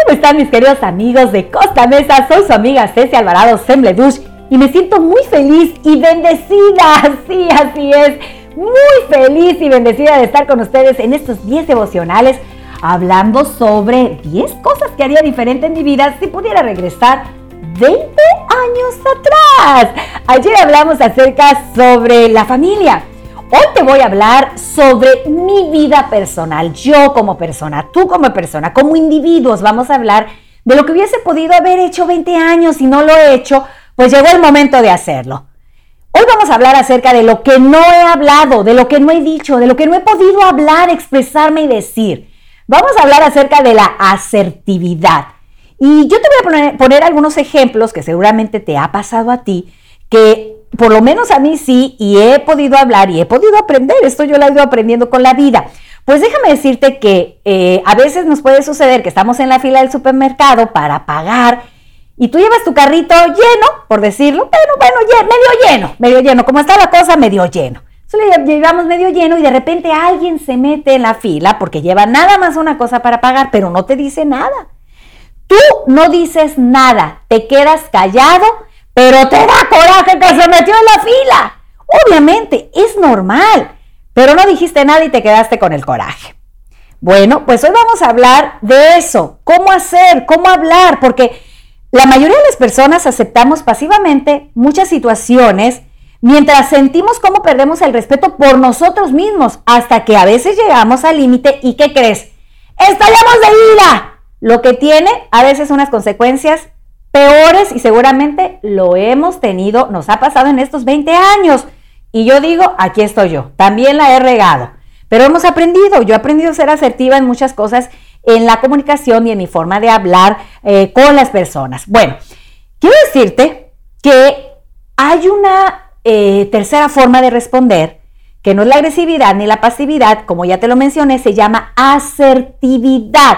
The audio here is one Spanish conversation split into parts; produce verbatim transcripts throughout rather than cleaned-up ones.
¿Cómo están mis queridos amigos de Costa Mesa? Soy su amiga Ceci Alvarado Sembledush y me siento muy feliz y bendecida, sí, así es, muy feliz y bendecida de estar con ustedes en estos diez devocionales hablando sobre diez cosas que haría diferente en mi vida si pudiera regresar veinte años atrás. Ayer hablamos acerca sobre la familia. Hoy te voy a hablar sobre mi vida personal, yo como persona, tú como persona, como individuos. Vamos a hablar de lo que hubiese podido haber hecho veinte años y no lo he hecho, pues llegó el momento de hacerlo. Hoy vamos a hablar acerca de lo que no he hablado, de lo que no he dicho, de lo que no he podido hablar, expresarme y decir. Vamos a hablar acerca de la asertividad. Y yo te voy a poner, poner algunos ejemplos que seguramente te ha pasado a ti, que por lo menos a mí sí, y he podido hablar y he podido aprender. Esto yo lo he ido aprendiendo con la vida. Pues déjame decirte que eh, a veces nos puede suceder que estamos en la fila del supermercado para pagar y tú llevas tu carrito lleno, por decirlo, pero bueno, medio lleno, medio lleno, como está la cosa, medio lleno. Entonces lo llevamos medio lleno y de repente alguien se mete en la fila porque lleva nada más una cosa para pagar, pero no te dice nada. Tú no dices nada, te quedas callado, pero te da coraje que se metió en la fila. Obviamente, es normal, pero no dijiste nada y te quedaste con el coraje. Bueno, pues hoy vamos a hablar de eso, cómo hacer, cómo hablar, porque la mayoría de las personas aceptamos pasivamente muchas situaciones mientras sentimos cómo perdemos el respeto por nosotros mismos, hasta que a veces llegamos al límite y ¿qué crees? ¡Estallamos de ira! Lo que tiene a veces unas consecuencias peores y seguramente lo hemos tenido, nos ha pasado en estos veinte años. Y yo digo, aquí estoy yo, también la he regado, pero hemos aprendido, yo he aprendido a ser asertiva en muchas cosas, en la comunicación y en mi forma de hablar eh, con las personas. Bueno, quiero decirte que hay una eh, tercera forma de responder, que no es la agresividad ni la pasividad, como ya te lo mencioné, se llama asertividad.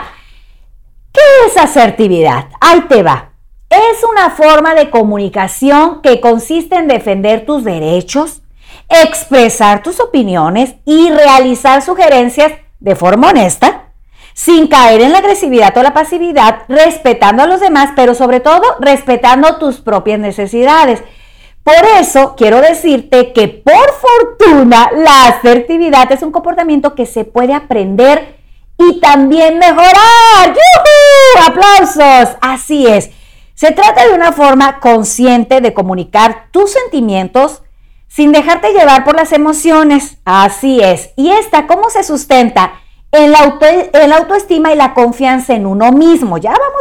¿Qué es asertividad? Ahí te va. Es una forma de comunicación que consiste en defender tus derechos, expresar tus opiniones y realizar sugerencias de forma honesta, sin caer en la agresividad o la pasividad, respetando a los demás, pero sobre todo respetando tus propias necesidades. Por eso quiero decirte que por fortuna la asertividad es un comportamiento que se puede aprender y también mejorar. ¡Yujú! ¡Aplausos! Así es. Se trata de una forma consciente de comunicar tus sentimientos sin dejarte llevar por las emociones. Así es. ¿Y esta cómo se sustenta? En la, auto, en la autoestima y la confianza en uno mismo. Ya vamos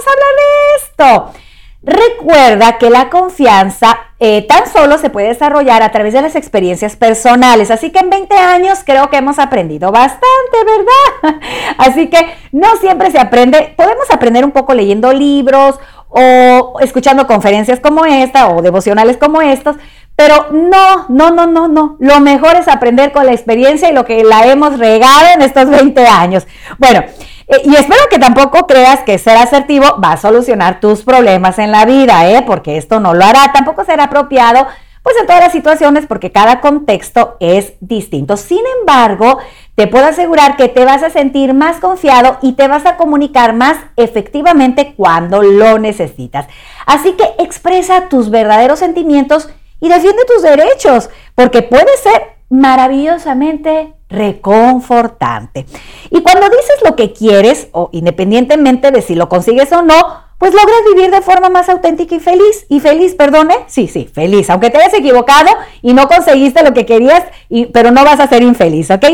a hablar de esto. Recuerda que la confianza eh, tan solo se puede desarrollar a través de las experiencias personales. Así que en veinte años creo que hemos aprendido bastante, ¿verdad? Así que no siempre se aprende. Podemos aprender un poco leyendo libros o escuchando conferencias como esta o devocionales como estos, pero no, no, no, no, no. Lo mejor es aprender con la experiencia y lo que la hemos regado en estos veinte años. Bueno, eh, y espero que tampoco creas que ser asertivo va a solucionar tus problemas en la vida, ¿eh? Porque esto no lo hará. Tampoco será apropiado pues en todas las situaciones porque cada contexto es distinto. Sin embargo, te puedo asegurar que te vas a sentir más confiado y te vas a comunicar más efectivamente cuando lo necesitas. Así que expresa tus verdaderos sentimientos y defiende tus derechos, porque puede ser maravillosamente reconfortante. Y cuando dices lo que quieres, o independientemente de si lo consigues o no, pues logras vivir de forma más auténtica y feliz. Y feliz, perdone, sí, sí, feliz. Aunque te hayas equivocado y no conseguiste lo que querías, y, pero no vas a ser infeliz, ¿ok?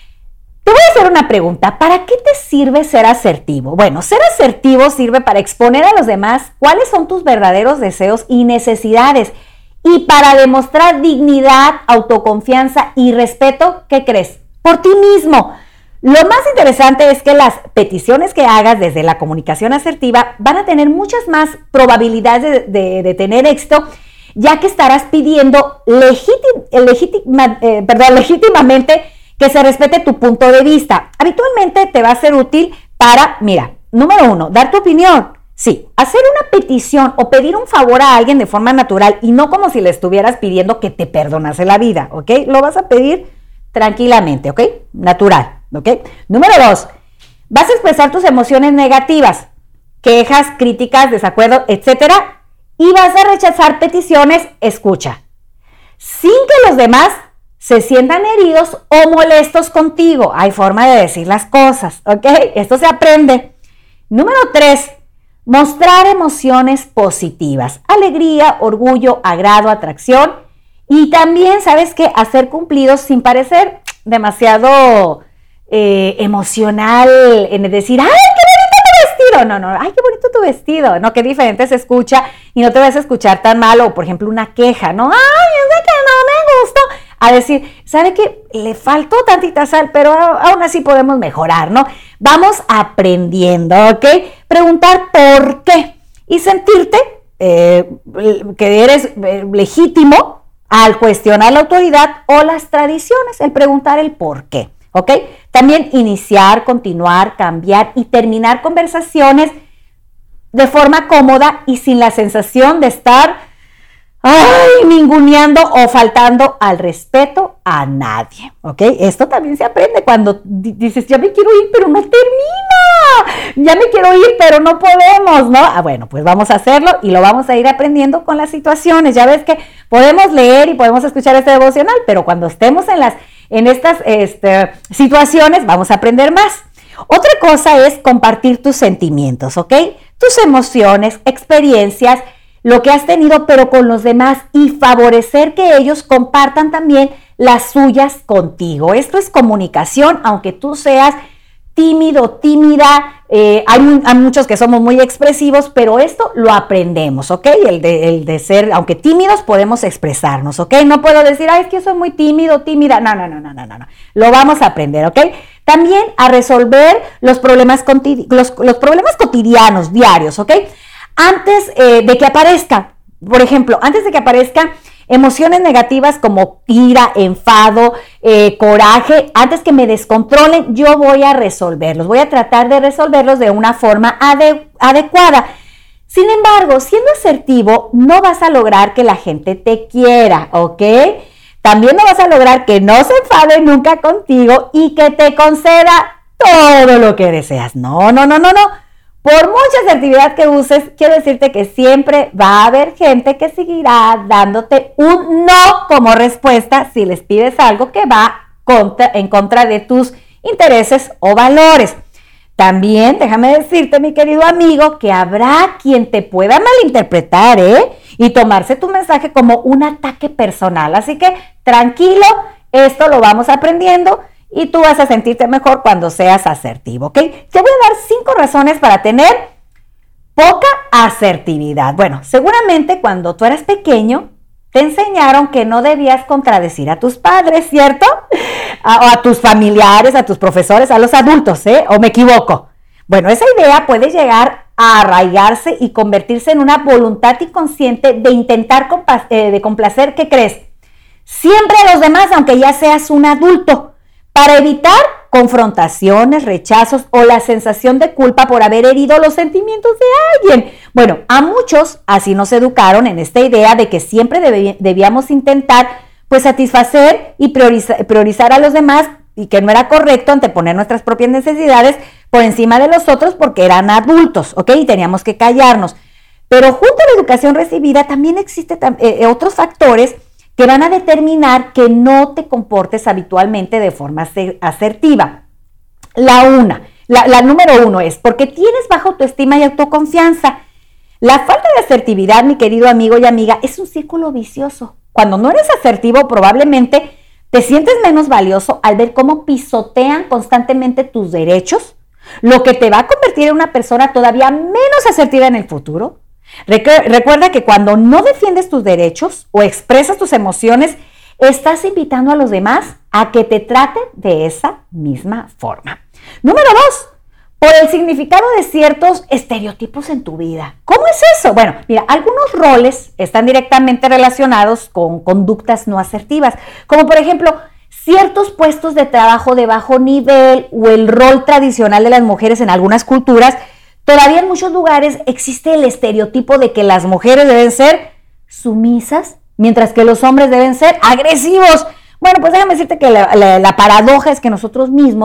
Te voy a hacer una pregunta. ¿Para qué te sirve ser asertivo? Bueno, ser asertivo sirve para exponer a los demás cuáles son tus verdaderos deseos y necesidades. Y para demostrar dignidad, autoconfianza y respeto, ¿qué crees? Por ti mismo. Lo más interesante es que las peticiones que hagas desde la comunicación asertiva van a tener muchas más probabilidades de, de, de tener éxito, ya que estarás pidiendo legítim, legitima, eh, perdón, legítimamente que se respete tu punto de vista. Habitualmente te va a ser útil para, mira, número uno, dar tu opinión. Sí, hacer una petición o pedir un favor a alguien de forma natural y no como si le estuvieras pidiendo que te perdonase la vida, ¿ok? Lo vas a pedir tranquilamente, ¿ok? Natural, ¿ok? Número dos, vas a expresar tus emociones negativas. quejas, críticas, desacuerdos, etcétera, y vas a rechazar peticiones, escucha, sin que los demás se sientan heridos o molestos contigo. Hay forma de decir las cosas, ¿ok? Esto se aprende. Número tres, mostrar emociones positivas, alegría, orgullo, agrado, atracción, y también, ¿sabes qué? Hacer cumplidos sin parecer demasiado eh, emocional en decir, ¡ay, qué bonito tu vestido! No, no, ¡ay, qué bonito tu vestido! No, qué diferente se escucha y no te vas a escuchar tan mal, o por ejemplo una queja, ¿no? ¡Ay, es de que no me gustó! A decir, ¿sabe qué? Le faltó tantita sal, pero aún así podemos mejorar, ¿no? Vamos aprendiendo, ¿ok? Preguntar por qué y sentirte eh, que eres eh, legítimo al cuestionar la autoridad o las tradiciones, el preguntar el por qué, ¿ok? También iniciar, continuar, cambiar y terminar conversaciones de forma cómoda y sin la sensación de estar ¡ay! Ninguneando o faltando al respeto a nadie, ¿ok? Esto también se aprende cuando dices, ya me quiero ir, pero no termina, ya me quiero ir, pero no podemos, ¿no? Ah, bueno, pues vamos a hacerlo y lo vamos a ir aprendiendo con las situaciones. Ya ves que podemos leer y podemos escuchar este devocional, pero cuando estemos en, las, en estas este, situaciones vamos a aprender más. Otra cosa es compartir tus sentimientos, ¿ok? Tus emociones, experiencias, lo que has tenido, pero con los demás, y favorecer que ellos compartan también las suyas contigo. Esto es comunicación, aunque tú seas tímido, tímida, eh, hay, hay muchos que somos muy expresivos, pero esto lo aprendemos, ¿ok? El de, el de ser, aunque tímidos, podemos expresarnos, ¿ok? No puedo decir, ay, es que yo soy muy tímido, tímida, no, no, no, no, no, no, lo vamos a aprender, ¿ok? También a resolver los problemas, los, los problemas cotidianos, diarios, ¿ok? Antes eh, de que aparezca, por ejemplo, antes de que aparezcan emociones negativas como ira, enfado, eh, coraje, antes que me descontrolen, yo voy a resolverlos, voy a tratar de resolverlos de una forma ade- adecuada. Sin embargo, siendo asertivo, no vas a lograr que la gente te quiera, ¿ok? También no vas a lograr que no se enfade nunca contigo y que te conceda todo lo que deseas. No, no, no, no, no. Por mucha asertividad que uses, quiero decirte que siempre va a haber gente que seguirá dándote un no como respuesta si les pides algo que va contra, en contra de tus intereses o valores. También, déjame decirte, mi querido amigo, que habrá quien te pueda malinterpretar, ¿eh? Y tomarse tu mensaje como un ataque personal. Así que, tranquilo, esto lo vamos aprendiendo. Y tú vas a sentirte mejor cuando seas asertivo, ¿ok? Te voy a dar cinco razones para tener poca asertividad. Bueno, seguramente cuando tú eras pequeño, te enseñaron que no debías contradecir a tus padres, ¿cierto? A, o a tus familiares, a tus profesores, a los adultos, ¿eh? ¿O me equivoco? Bueno, esa idea puede llegar a arraigarse y convertirse en una voluntad inconsciente de intentar compa- eh, de complacer, ¿qué crees? Siempre a los demás, aunque ya seas un adulto, para evitar confrontaciones, rechazos o la sensación de culpa por haber herido los sentimientos de alguien. Bueno, a muchos así nos educaron en esta idea de que siempre debí, debíamos intentar pues satisfacer y priorizar, priorizar a los demás, y que no era correcto anteponer nuestras propias necesidades por encima de los otros porque eran adultos, ¿ok? Y teníamos que callarnos. Pero junto a la educación recibida también existen eh, otros factores que van a determinar que no te comportes habitualmente de forma asertiva. La una, la, la número uno es porque tienes baja autoestima y autoconfianza. La falta de asertividad, mi querido amigo y amiga, es un círculo vicioso. Cuando no eres asertivo, probablemente te sientes menos valioso al ver cómo pisotean constantemente tus derechos, lo que te va a convertir en una persona todavía menos asertiva en el futuro. Recuerda que cuando no defiendes tus derechos o expresas tus emociones, estás invitando a los demás a que te traten de esa misma forma. Número dos, por el significado de ciertos estereotipos en tu vida. ¿Cómo es eso? Bueno, mira, algunos roles están directamente relacionados con conductas no asertivas, como por ejemplo, ciertos puestos de trabajo de bajo nivel o el rol tradicional de las mujeres en algunas culturas. Todavía en muchos lugares existe el estereotipo de que las mujeres deben ser sumisas, mientras que los hombres deben ser agresivos. Bueno, pues déjame decirte que la, la, la paradoja es que nosotros mismos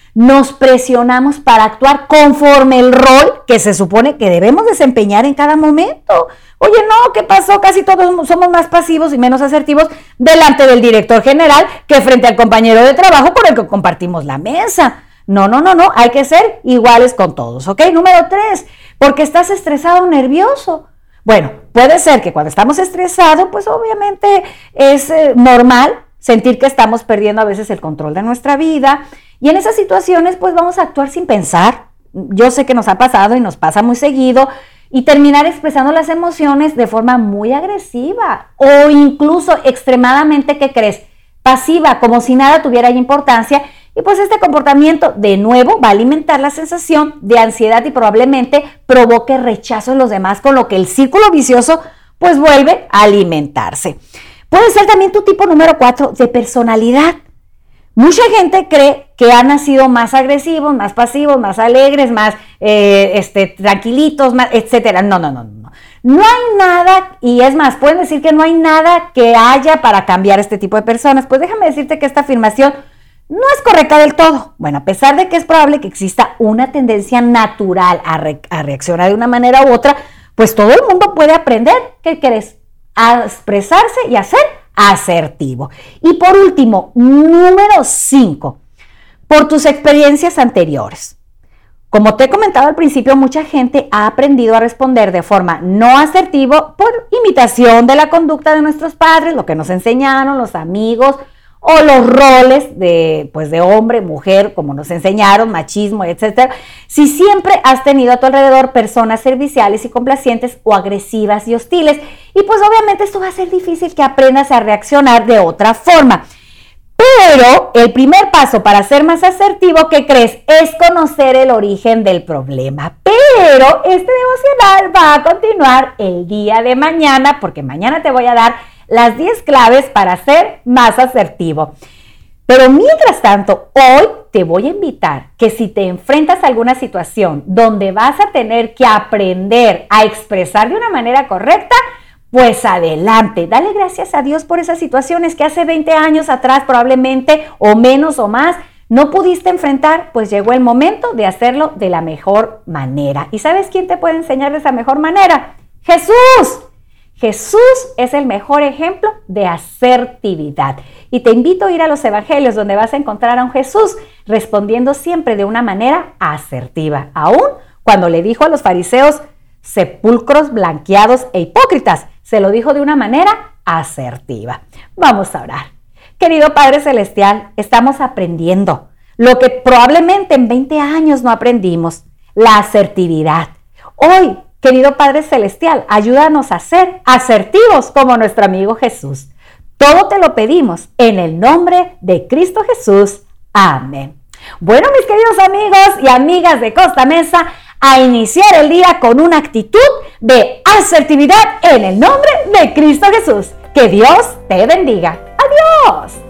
nos presionamos para actuar conforme el rol que se supone que debemos desempeñar en cada momento. Oye, no, ¿qué pasó? Casi todos somos más pasivos y menos asertivos delante del director general que frente al compañero de trabajo con el que compartimos la mesa. No, no, no, no, hay que ser iguales con todos, ¿ok? Número tres, porque estás estresado o nervioso. Bueno, puede ser que cuando estamos estresados, pues obviamente es eh, normal sentir que estamos perdiendo a veces el control de nuestra vida, y en esas situaciones pues vamos a actuar sin pensar. Yo sé que nos ha pasado y nos pasa muy seguido, y terminar expresando las emociones de forma muy agresiva o incluso extremadamente, ¿qué crees?, pasiva, como si nada tuviera importancia. Y pues este comportamiento de nuevo va a alimentar la sensación de ansiedad y probablemente provoque rechazo en los demás, con lo que el círculo vicioso pues vuelve a alimentarse. Puede ser también tu tipo número cuatro de personalidad. Mucha gente cree que han nacido más agresivos, más pasivos, más alegres, más eh, este, tranquilitos, más, etcétera. No, no, no, no. No hay nada, y es más, pueden decir que no hay nada que haya para cambiar este tipo de personas. Pues déjame decirte que esta afirmación no es correcta del todo. Bueno, a pesar de que es probable que exista una tendencia natural a, re- a reaccionar de una manera u otra, pues todo el mundo puede aprender, ¿qué crees?, a expresarse y a ser asertivo. Y por último, número cinco, por tus experiencias anteriores. Como te he comentado al principio, mucha gente ha aprendido a responder de forma no asertiva por imitación de la conducta de nuestros padres, lo que nos enseñaron, los amigos, o los roles de, pues de hombre, mujer, como nos enseñaron, machismo, etcétera. Si siempre has tenido a tu alrededor personas serviciales y complacientes o agresivas y hostiles, y pues obviamente esto va a ser difícil que aprendas a reaccionar de otra forma. Pero el primer paso para ser más asertivo, ¿qué crees?, es conocer el origen del problema. Pero este devocional va a continuar el día de mañana, porque mañana te voy a dar las diez claves para ser más asertivo. Pero mientras tanto, hoy te voy a invitar que si te enfrentas a alguna situación donde vas a tener que aprender a expresar de una manera correcta, pues adelante, dale gracias a Dios por esas situaciones que hace veinte años atrás probablemente, o menos o más, no pudiste enfrentar. Pues llegó el momento de hacerlo de la mejor manera. ¿Y sabes quién te puede enseñar de esa mejor manera? ¡Jesús! Jesús es el mejor ejemplo de asertividad. Y te invito a ir a los evangelios, donde vas a encontrar a un Jesús respondiendo siempre de una manera asertiva. Aún cuando le dijo a los fariseos, sepulcros blanqueados e hipócritas, se lo dijo de una manera asertiva. Vamos a orar. Querido Padre Celestial, estamos aprendiendo lo que probablemente en veinte años no aprendimos, la asertividad. Hoy, querido Padre Celestial, ayúdanos a ser asertivos como nuestro amigo Jesús. Todo te lo pedimos en el nombre de Cristo Jesús. Amén. Bueno, mis queridos amigos y amigas de Costa Mesa, a iniciar el día con una actitud de asertividad en el nombre de Cristo Jesús. Que Dios te bendiga. Adiós.